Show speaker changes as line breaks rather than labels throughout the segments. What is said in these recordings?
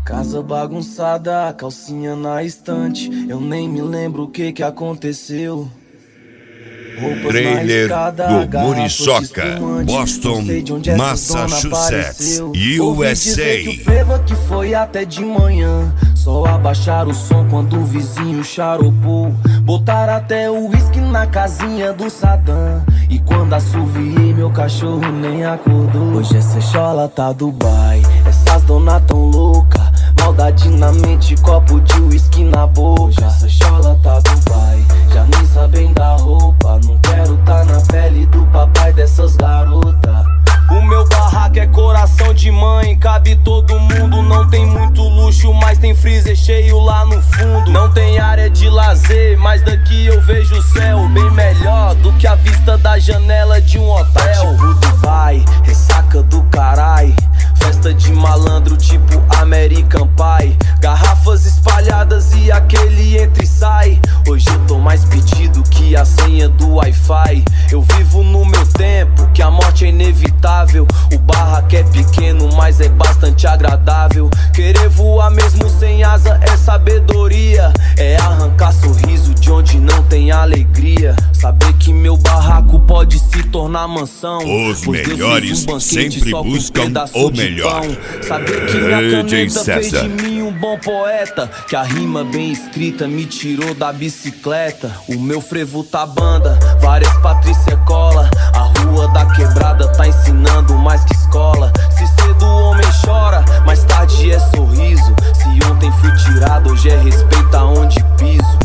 Casa bagunçada, calcinha na estante. Eu nem me lembro o que aconteceu.
Trailer do Muriçoca, Boston, Massachusetts,
Ouvi dizer que o
USA.
frevo aqui foi até de manhã. Só abaixar o som quando o vizinho charopou. Botar até o uísque na casinha do Saddam. E quando assoviei, meu cachorro nem acordou. Hoje essa chola tá Dubai, essas dona tão louca. Maldade na mente, copo de uísque na boca. Hoje essa chola tá Dubai, já nem sabem da roupa. Não quero tá na pele do papai dessas garotas. O meu barraco é coração de mãe, cabe todo mundo. Não tem muito luxo, mas tem freezer cheio lá no fundo. Não tem área de lazer, mas daqui eu vejo o céu bem melhor do que a vista da janela de um hotel. Tá tipo Dubai, ressaca do carai. Festa de malandro tipo American Pie. Garrafas espalhadas e aquele entra e sai. Hoje eu tô mais pedido que a senha do Wi-Fi. Eu vivo no meu tempo, que a morte é inevitável. O barraco é pequeno, mas é bastante agradável. Querer voar mesmo sem asa é sabedoria. É arrancar sorriso de onde não tem alegria. Saber que meu barraco pode se tornar mansão.
Os melhores sempre buscam o melhor.
Saber que minha caneta fez de mim um bom poeta. Que a rima bem escrita me tirou da bicicleta. O meu frevo tá banda, várias Patrícia cola. A rua da quebrada tá ensinando mais que escola. Se cedo o homem chora, mais tarde é sorriso. Se ontem fui tirado, hoje é respeito aonde piso.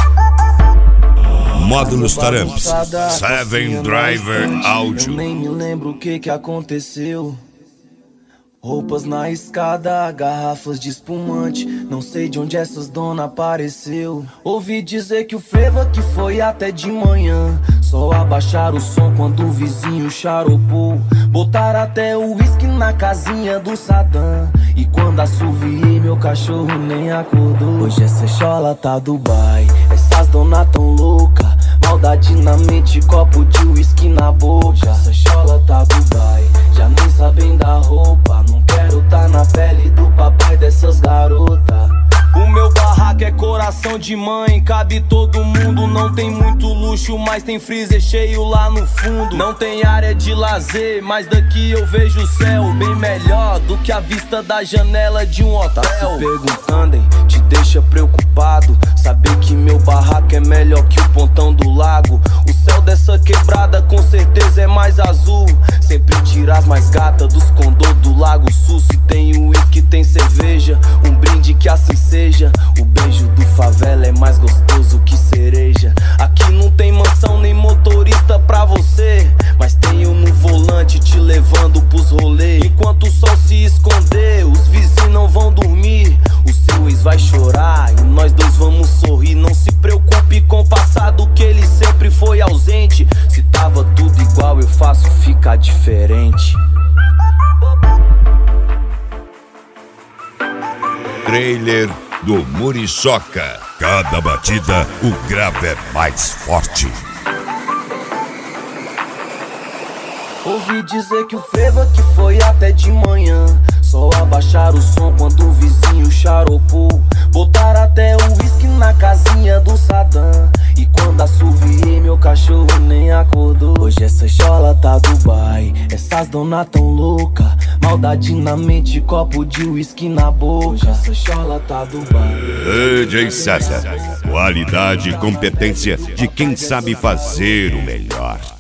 Módulos Taramps, Seven Driver Audio.
Eu nem me lembro o que aconteceu. Roupas na escada, garrafas de espumante. Não sei de onde essas dona apareceu. Ouvi dizer que o frevo aqui foi até de manhã. Só abaixar o som quando o vizinho charopou. Botar até o uísque na casinha do Saddam. E quando assoviei, meu cachorro nem acordou. Hoje essa chola tá Dubai, essas dona tão louca. Maldade na mente, copo de uísque na boca. Essa chola tá Dubai, já nem sabem da roupa. Não quero tá na pele do papai dessas garotas. O meu barraco é coração de mãe, cabe todo mundo. Não tem muito luxo, mas tem freezer cheio lá no fundo. Não tem área de lazer, mas daqui eu vejo o céu bem melhor do que a vista da janela de um hotel. Tá se perguntando, hein? Te deixa preocupado saber que meu barraco é melhor que o pontão do lago. O céu dessa quebrada com certeza é mais azul. Sempre tira as mais gatas dos condô do Lago Sul. Se tem uísque, tem cerveja, um brinde que assim seja. O beijo do favela é mais gostoso que cereja. Aqui não tem mansão nem motorista pra você, mas tenho no volante te levando pros rolês. Enquanto o sol se esconder, os vizinhos não vão dormir. O seu ex vai chorar e nós dois vamos sorrir. Não se preocupe com o passado, que ele sempre foi ausente. Se tava tudo igual, eu faço ficar diferente.
Trailer do Muriçoca. Cada batida, o grave é mais forte.
Ouvi dizer que o frevo aqui foi até de manhã. Só abaixar o som quando o vizinho charopou. Botar até o uísque na casinha do Saddam. E quando assoviei, meu cachorro nem acordou. Hoje essa chola tá Dubai, essas dona tão louca. Maldade na mente, copo de uísque na boca. Hoje essa chola tá Dubai.
DJ César, qualidade e competência de quem sabe fazer o melhor.